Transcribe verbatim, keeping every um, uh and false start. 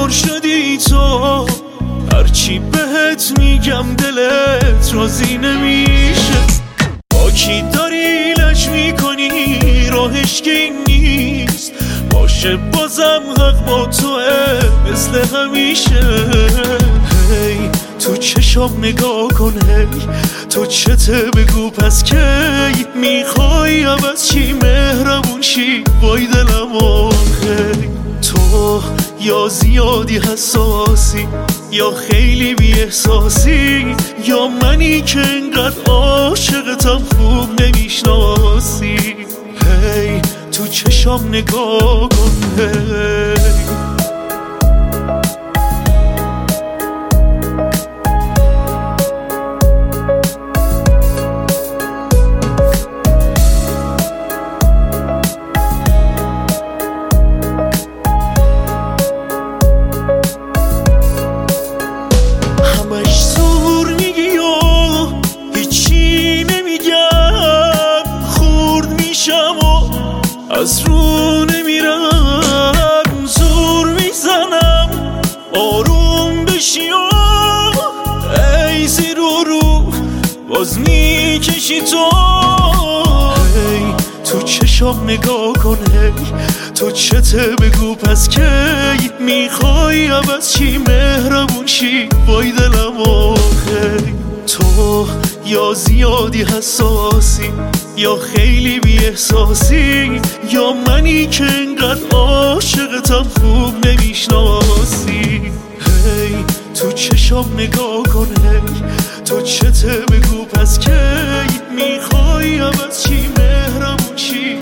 پر شدی تو، هرچی بهت میگم دلت راضی نمیشه. با کی داری لج میکنی راهش که این نیست، باشه بازم حق با توه مثل همیشه. هی تو چشام نگاه کن، هی تو چته بگو پس کی میخوای عوض چی مهربون شی وای دلم. هی تو یا زیادی حساسی یا خیلی بی احساسی، یا منی که انقدر عاشقتم خوب نمیشناسی. هی تو چشام نگاه کن، هی از رو نمیرم، زور میزنم آروم بشی و ای زیر و رو باز میکشی تو. هی تو چشام نگاه کن، هی تو چته بگو پس کی میخوای عوض چی مهربون شی وای دلم. هی تو یا زیادی حساسی یا خیلی بی احساسی، یا منی که انقدر عاشقتم خوب نمیشناسی. هی تو چشام نگاه کن، هی تو چته بگو پس کی میخوای عوض چی مهربون چی